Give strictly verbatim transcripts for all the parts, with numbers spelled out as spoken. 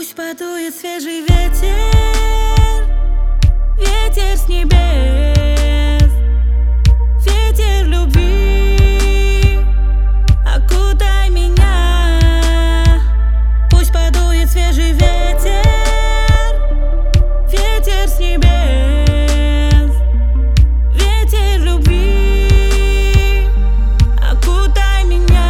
Пусть подует свежий ветер, ветер с небес, ветер любви, окутай меня. Пусть подует свежий ветер, ветер с небес, ветер любви, окутай меня.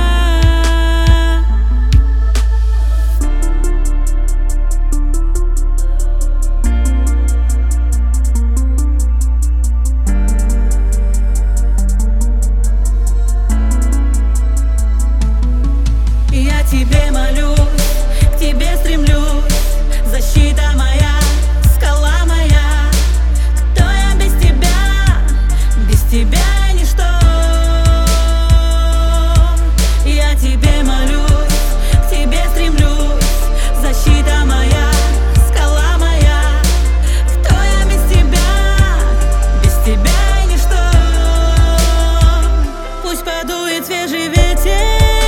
Я тебе молюсь, к тебе стремлюсь, защита моя, скала моя. Кто я без тебя? Без тебя я ничто. Я тебе молюсь, к тебе стремлюсь, защита моя, скала моя. Кто я без тебя? Без тебя я ничто. Пусть подует свежий ветер,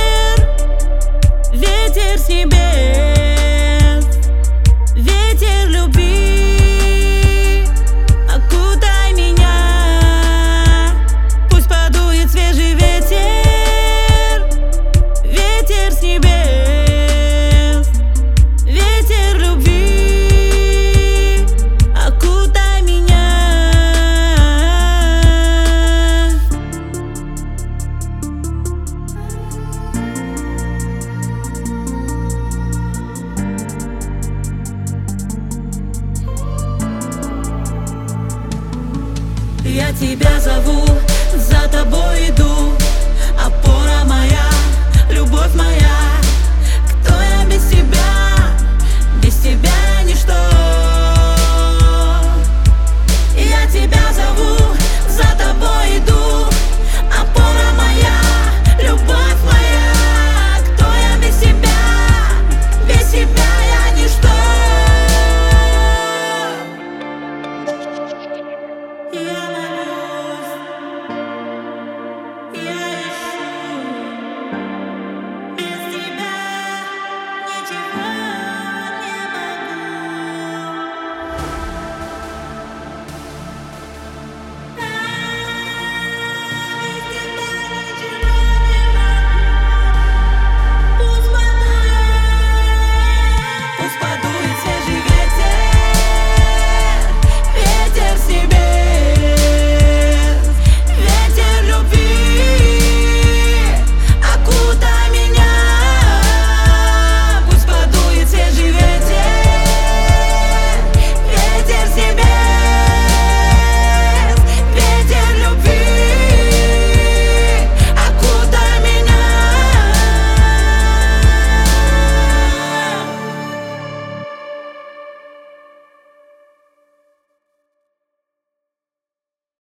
ветер с небес, ветер любви, окутай меня. Пусть подует свежий ветер, ветер с небес, ветер любви, окутай меня. Я тебя зову, за тобой иду, опора моя, любовь моя.